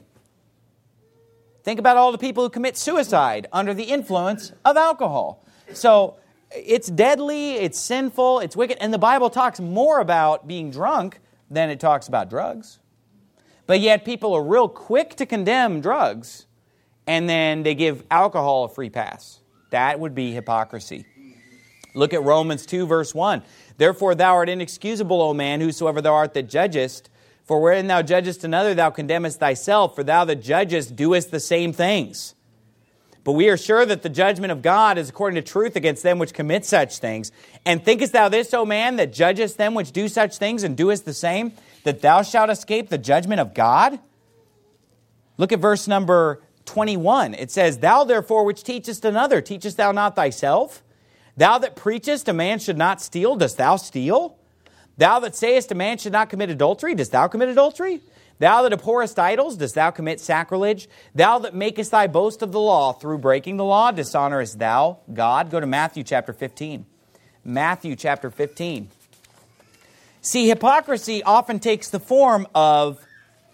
Think about all the people who commit suicide under the influence of alcohol. So it's deadly, it's sinful, it's wicked, and the Bible talks more about being drunk than it talks about drugs. But yet people are real quick to condemn drugs, and then they give alcohol a free pass. That would be hypocrisy. Look at Romans 2, verse 1. Therefore thou art inexcusable, O man, whosoever thou art that judgest. For wherein thou judgest another, thou condemnest thyself. For thou that judgest doest the same things. But we are sure that the judgment of God is according to truth against them which commit such things. And thinkest thou this, O man, that judgest them which do such things, and doest the same, that thou shalt escape the judgment of God? Look at verse number 21. It says, Thou therefore which teachest another, teachest thou not thyself? Thou that preachest a man should not steal, dost thou steal? Thou that sayest a man should not commit adultery, dost thou commit adultery? Thou that abhorrest idols, dost thou commit sacrilege? Thou that makest thy boast of the law, through breaking the law, dishonorest thou God? Go to Matthew chapter 15. Matthew chapter 15. See, hypocrisy often takes the form of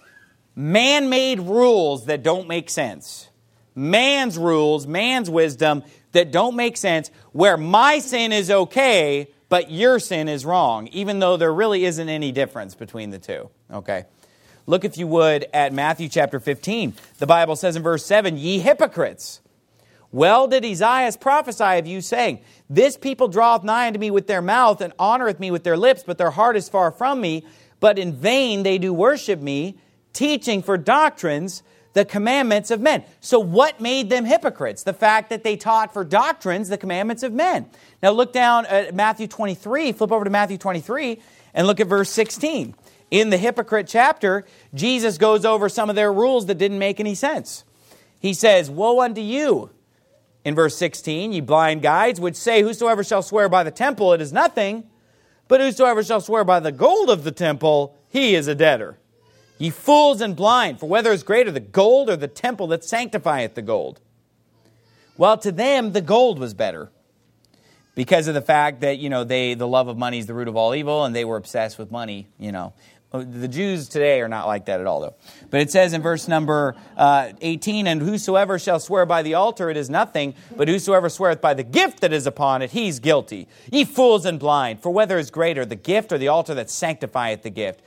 man-made rules that don't make sense. Man's rules, man's wisdom that don't make sense, where my sin is okay, but your sin is wrong, even though there really isn't any difference between the two. Okay? Look, if you would, at Matthew chapter 15. The Bible says in verse 7, Ye hypocrites! Well did Esaias prophesy of you, saying, This people draweth nigh unto me with their mouth, and honoreth me with their lips, but their heart is far from me. But in vain they do worship me, teaching for doctrines the commandments of men. So what made them hypocrites? The fact that they taught for doctrines the commandments of men. Now look down at Matthew 23, flip over to Matthew 23, and look at verse 16. In the hypocrite chapter, Jesus goes over some of their rules that didn't make any sense. He says, Woe unto you, in verse 16, ye blind guides, which say, Whosoever shall swear by the temple, it is nothing, but whosoever shall swear by the gold of the temple, he is a debtor. Ye fools and blind, for whether is greater, the gold or the temple that sanctifieth the gold? Well, to them, the gold was better, because of the fact that, the love of money is the root of all evil, and they were obsessed with money, The Jews today are not like that at all, though. But it says in verse number 18, And whosoever shall swear by the altar, it is nothing, but whosoever sweareth by the gift that is upon it, he's guilty. Ye fools and blind, for whether is greater, the gift or the altar that sanctifieth the gift?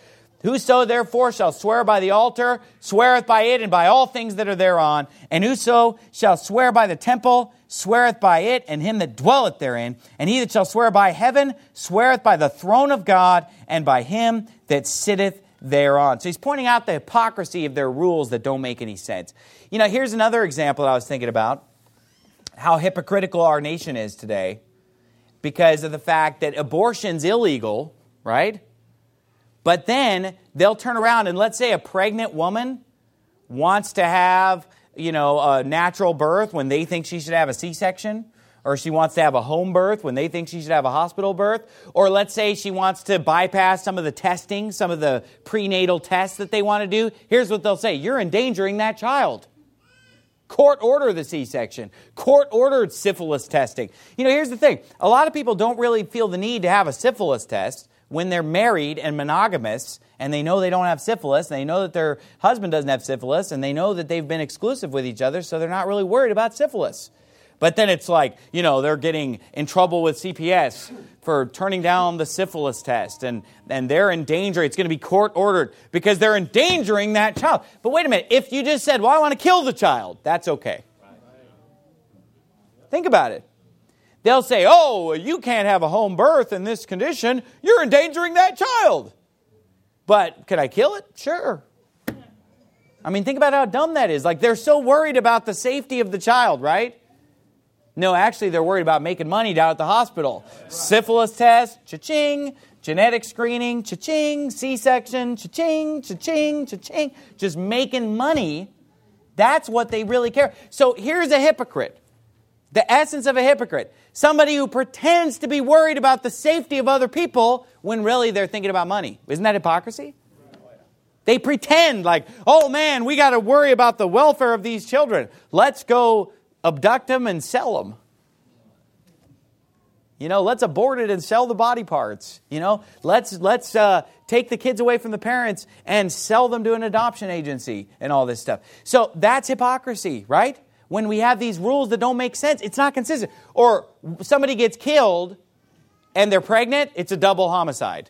Whoso therefore shall swear by the altar, sweareth by it and by all things that are thereon. And whoso shall swear by the temple, sweareth by it and him that dwelleth therein. And he that shall swear by heaven, sweareth by the throne of God and by him that sitteth thereon. So he's pointing out the hypocrisy of their rules that don't make any sense. You know, here's another example that I was thinking about. How hypocritical our nation is today because of the fact that abortion's illegal, right? But then they'll turn around and let's say a pregnant woman wants to have, a natural birth when they think she should have a C-section, or she wants to have a home birth when they think she should have a hospital birth, or let's say she wants to bypass some of the testing, some of the prenatal tests that they want to do. Here's what they'll say: you're endangering that child. Court order the C-section. Court ordered syphilis testing. Here's the thing. A lot of people don't really feel the need to have a syphilis test when they're married and monogamous, and they know they don't have syphilis, and they know that their husband doesn't have syphilis, and they know that they've been exclusive with each other, so they're not really worried about syphilis. But then it's like, they're getting in trouble with CPS for turning down the syphilis test, and they're in danger. It's going to be court ordered because they're endangering that child. But wait a minute, if you just said, well, I want to kill the child, that's okay. Think about it. They'll say, oh, you can't have a home birth in this condition. You're endangering that child. But could I kill it? Sure. I mean, think about how dumb that is. Like, they're so worried about the safety of the child, right? No, actually, they're worried about making money down at the hospital. Syphilis test, cha-ching. Genetic screening, cha-ching. C-section, cha-ching, cha-ching, cha-ching. Just making money. That's what they really care. So here's a hypocrite. The essence of a hypocrite. Somebody who pretends to be worried about the safety of other people when really they're thinking about money. Isn't that hypocrisy? They pretend like, oh man, we got to worry about the welfare of these children. Let's go abduct them and sell them. Let's abort it and sell the body parts. Let's take the kids away from the parents and sell them to an adoption agency and all this stuff. So that's hypocrisy, right? When we have these rules that don't make sense, it's not consistent. Or somebody gets killed and they're pregnant, it's a double homicide.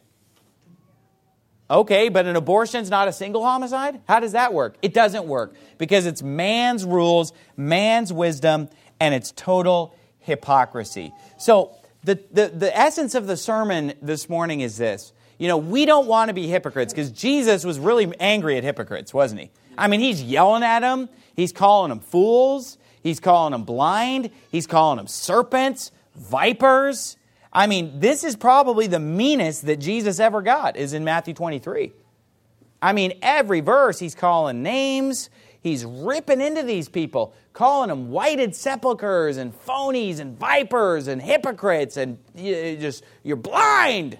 Okay, but an abortion's not a single homicide? How does that work? It doesn't work because it's man's rules, man's wisdom, and it's total hypocrisy. So the essence of the sermon this morning is this. We don't want to be hypocrites because Jesus was really angry at hypocrites, wasn't he? I mean, he's yelling at them. He's calling them fools. He's calling them blind. He's calling them serpents, vipers. I mean, this is probably the meanest that Jesus ever got, is in Matthew 23. I mean, every verse he's calling names. He's ripping into these people, calling them whited sepulchres and phonies and vipers and hypocrites and you're blind.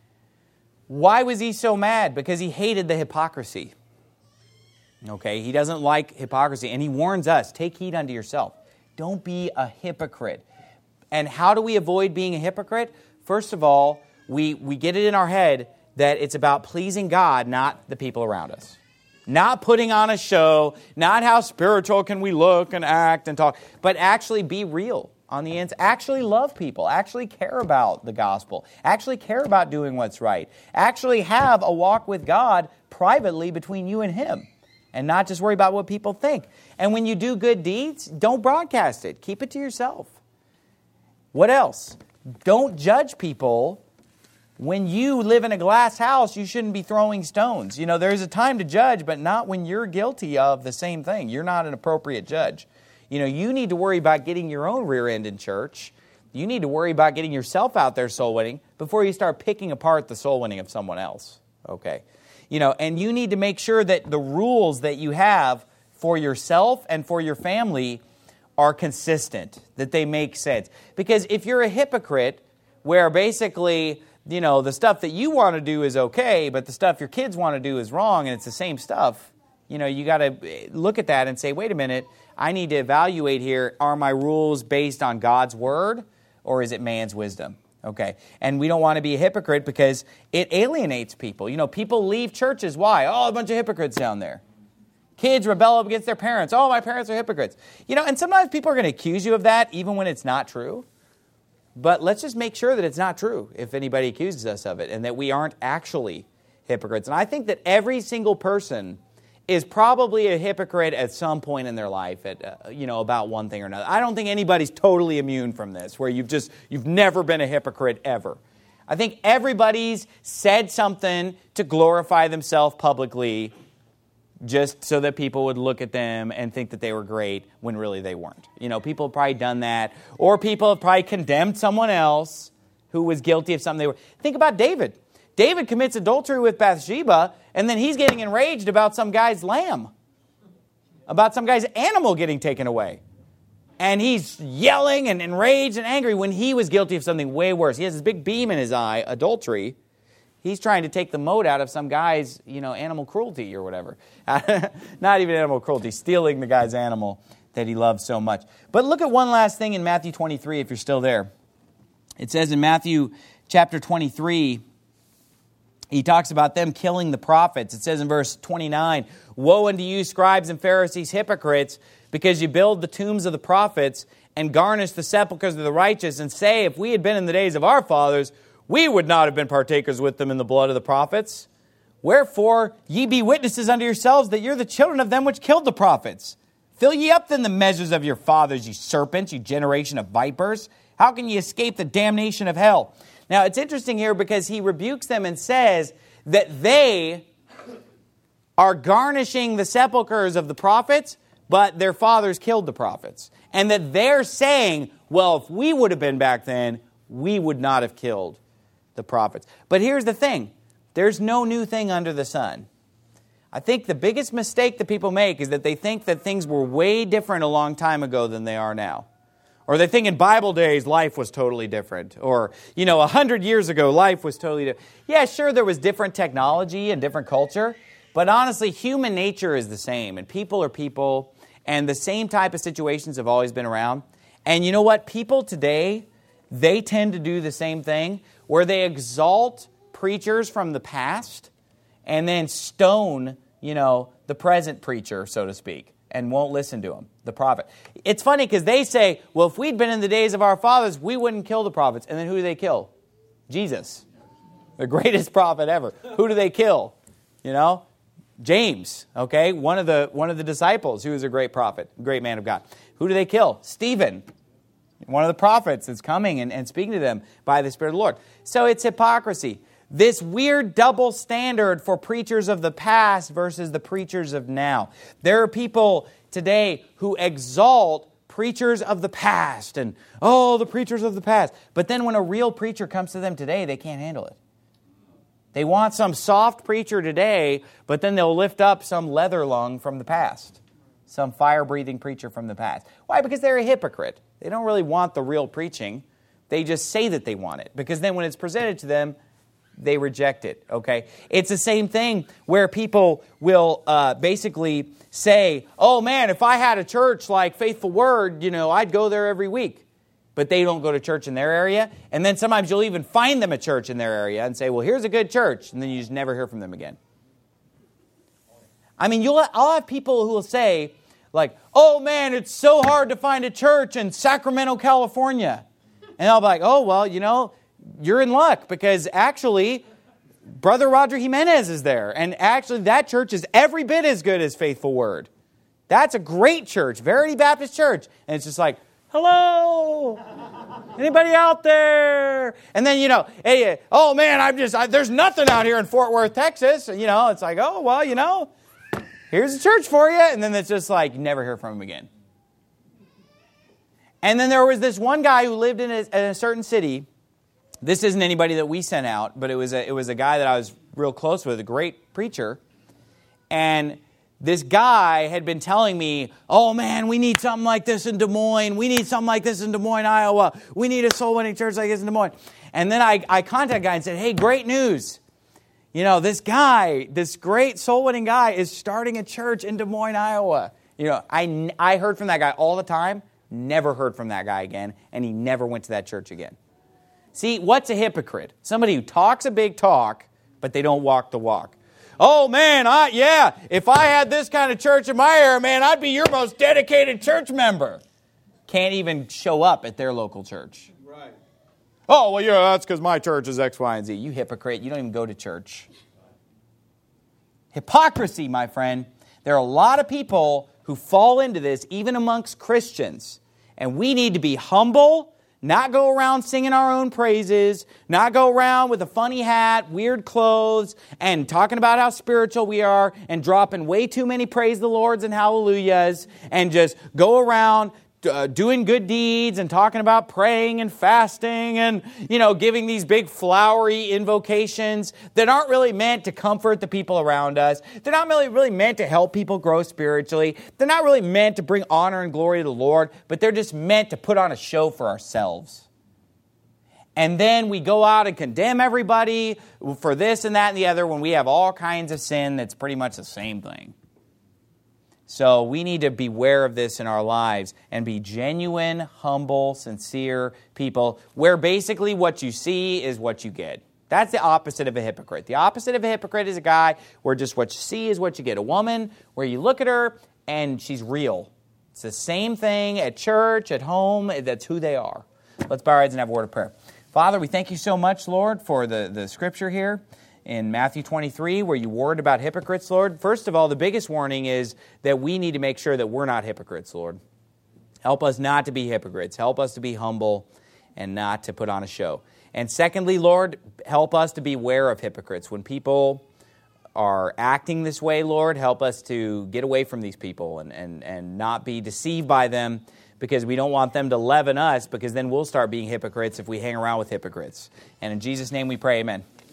Why was he so mad? Because he hated the hypocrisy. Okay, he doesn't like hypocrisy, and he warns us, take heed unto yourself. Don't be a hypocrite. And how do we avoid being a hypocrite? First of all, we get it in our head that it's about pleasing God, not the people around us. Not putting on a show, not how spiritual can we look and act and talk, but actually be real on the ends. Actually love people. Actually care about the gospel. Actually care about doing what's right. Actually have a walk with God privately between you and Him. And not just worry about what people think. And when you do good deeds, don't broadcast it. Keep it to yourself. What else? Don't judge people. When you live in a glass house, you shouldn't be throwing stones. There's a time to judge, but not when you're guilty of the same thing. You're not an appropriate judge. You need to worry about getting your own rear end in church. You need to worry about getting yourself out there soul winning before you start picking apart the soul winning of someone else. Okay? And you need to make sure that the rules that you have for yourself and for your family are consistent, that they make sense. Because if you're a hypocrite, where basically, the stuff that you want to do is okay, but the stuff your kids want to do is wrong, and it's the same stuff, you got to look at that and say, wait a minute, I need to evaluate here, are my rules based on God's word, or is it man's wisdom? Okay, and we don't want to be a hypocrite because it alienates people. People leave churches. Why? Oh, a bunch of hypocrites down there. Kids rebel up against their parents. Oh, my parents are hypocrites. And sometimes people are going to accuse you of that even when it's not true. But let's just make sure that it's not true if anybody accuses us of it and that we aren't actually hypocrites. And I think that every single person is probably a hypocrite at some point in their life, about one thing or another. I don't think anybody's totally immune from this, where you've never been a hypocrite ever. I think everybody's said something to glorify themselves publicly just so that people would look at them and think that they were great when really they weren't. People have probably done that. Or people have probably condemned someone else who was guilty of something they were. Think about David. David commits adultery with Bathsheba, and then he's getting enraged about some guy's lamb, about some guy's animal getting taken away. And he's yelling and enraged and angry when he was guilty of something way worse. He has this big beam in his eye, adultery. He's trying to take the mote out of some guy's, animal cruelty or whatever. Not even animal cruelty, stealing the guy's animal that he loves so much. But look at one last thing in Matthew 23, if you're still there. It says in Matthew chapter 23, he talks about them killing the prophets. It says in verse 29, "Woe unto you, scribes and Pharisees, hypocrites, because you build the tombs of the prophets and garnish the sepulchres of the righteous, and say, if we had been in the days of our fathers, we would not have been partakers with them in the blood of the prophets. Wherefore, ye be witnesses unto yourselves that you're the children of them which killed the prophets. Fill ye up then the measures of your fathers, ye serpents, ye generation of vipers. How can ye escape the damnation of hell?" Now, it's interesting here because he rebukes them and says that they are garnishing the sepulchres of the prophets, but their fathers killed the prophets. And that they're saying, well, if we would have been back then, we would not have killed the prophets. But here's the thing. There's no new thing under the sun. I think the biggest mistake that people make is that they think that things were way different a long time ago than they are now. Or they think in Bible days, life was totally different. Or, 100 years ago, life was totally different. Yeah, sure, there was different technology and different culture. But honestly, human nature is the same. And people are people. And the same type of situations have always been around. And you know what? People today, they tend to do the same thing, where they exalt preachers from the past and then stone, the present preacher, so to speak, and won't listen to him, the prophet. It's funny because they say, well, if we'd been in the days of our fathers, we wouldn't kill the prophets. And then who do they kill? Jesus, the greatest prophet ever. Who do they kill? James, okay, one of the disciples who was a great prophet, great man of God. Who do they kill? Stephen, one of the prophets that's coming and speaking to them by the Spirit of the Lord. So it's hypocrisy. This weird double standard for preachers of the past versus the preachers of now. There are people today who exalt preachers of the past and, the preachers of the past. But then when a real preacher comes to them today, they can't handle it. They want some soft preacher today, but then they'll lift up some leather lung from the past. Some fire-breathing preacher from the past. Why? Because they're a hypocrite. They don't really want the real preaching. They just say that they want it. Because then when it's presented to them, they reject it, okay? It's the same thing where people will basically say, oh man, if I had a church like Faithful Word, I'd go there every week. But they don't go to church in their area. And then sometimes you'll even find them a church in their area and say, well, here's a good church. And then you just never hear from them again. I mean, I'll have people who will say, like, oh man, it's so hard to find a church in Sacramento, California. And I'll be like, oh, well, you're in luck because actually Brother Roger Jimenez is there. And actually that church is every bit as good as Faithful Word. That's a great church, Verity Baptist Church. And it's just like, hello, anybody out there? And then, hey, oh man, there's nothing out here in Fort Worth, Texas. And, it's like, oh, well, here's a church for you. And then it's just like, you never hear from him again. And then there was this one guy who lived in a certain city. This isn't anybody that we sent out, but it was a guy that I was real close with, a great preacher. And this guy had been telling me, oh man, we need something like this in Des Moines. We need something like this in Des Moines, Iowa. We need a soul-winning church like this in Des Moines. And then I contacted the guy and said, hey, great news. This guy, this great soul-winning guy is starting a church in Des Moines, Iowa. I heard from that guy all the time, never heard from that guy again, and he never went to that church again. See, what's a hypocrite? Somebody who talks a big talk, but they don't walk the walk. Oh man, if I had this kind of church in my area, man, I'd be your most dedicated church member. Can't even show up at their local church. Right. Oh, well, that's because my church is X, Y, and Z. You hypocrite. You don't even go to church. Hypocrisy, my friend. There are a lot of people who fall into this, even amongst Christians. And we need to be humble, not go around singing our own praises, not go around with a funny hat, weird clothes, and talking about how spiritual we are, and dropping way too many praise the Lords and hallelujahs, and just go around doing good deeds and talking about praying and fasting and, giving these big flowery invocations that aren't really meant to comfort the people around us. They're not really meant to help people grow spiritually. They're not really meant to bring honor and glory to the Lord, but they're just meant to put on a show for ourselves. And then we go out and condemn everybody for this and that and the other when we have all kinds of sin that's pretty much the same thing. So we need to beware of this in our lives and be genuine, humble, sincere people where basically what you see is what you get. That's the opposite of a hypocrite. The opposite of a hypocrite is a guy where just what you see is what you get. A woman where you look at her and she's real. It's the same thing at church, at home. That's who they are. Let's bow our heads and have a word of prayer. Father, we thank you so much, Lord, for the scripture here in Matthew 23, where you warned about hypocrites, Lord. First of all, the biggest warning is that we need to make sure that we're not hypocrites, Lord. Help us not to be hypocrites. Help us to be humble and not to put on a show. And secondly, Lord, help us to beware of hypocrites. When people are acting this way, Lord, help us to get away from these people and not be deceived by them, because we don't want them to leaven us, because then we'll start being hypocrites if we hang around with hypocrites. And in Jesus' name we pray, amen.